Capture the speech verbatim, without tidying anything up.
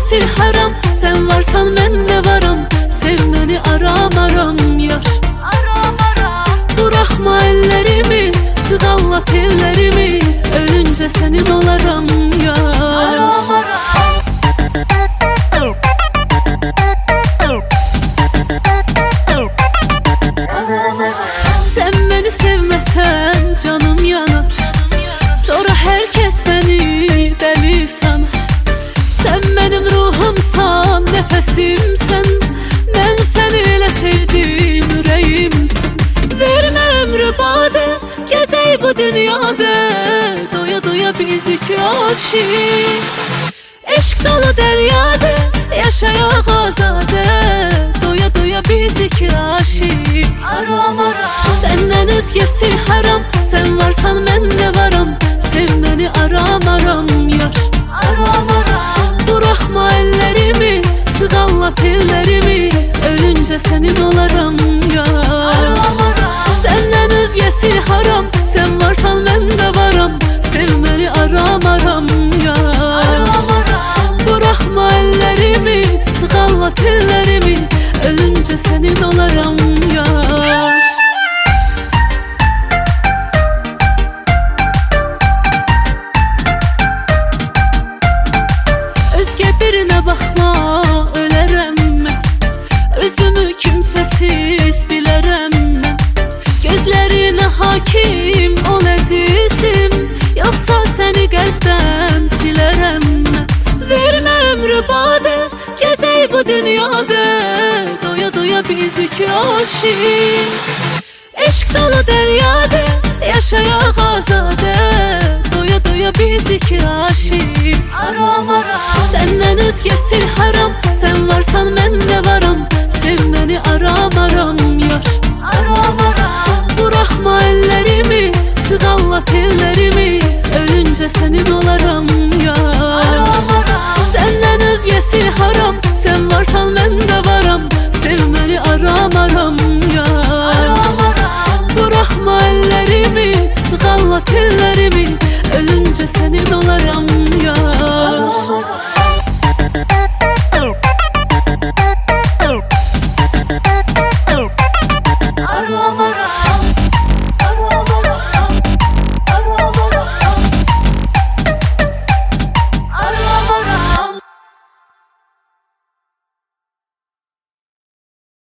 yesil haram. Sen varsan ben de varım, sevmeni aram aram yar. Bırakma ellerimi, sığallat ellerimi, ölünce senin olaram yar. Sen beni sevmesen canım yanar, sonra herkes beni deli sanar. Sen benim ruhumsan, nefesimsen, ben seni ile sevdim yüreğimsen. Verme ömrü bade, gezey bu dünyada, doya doya biz iki aşık. Eşk dolu deryada, yaşayak azade, doya doya biz iki aşık. Aram aram, senden özgesi haram. Sen varsan ben de varım, sevmeni aram aram yar. Aram aram, bırakma ellerimi, sığallat ellerimi, ölünce senin olaram yar. Senden özgesi haram. Sen varsan ben de varım, sevmeni aram aram yar. Bırakma ellerimi, sığallat ellerimi, ölünce senin olaram yar. Özge birine bakma, ölərəm mən. Özümü kimsəsiz bilərəm mən. Gözlərinə hakim ol əzizim, yoxsa səni qəlbdən silərəm mən. Vermə ömrü badə, gezey bu dünyada, doya doya biz iki aşık. Eşk dolu deryada, yaşayak azade, doya doya biz iki aşık. Aram aram, senden özgesi haram. Sen varsan ben de varım, sevmeni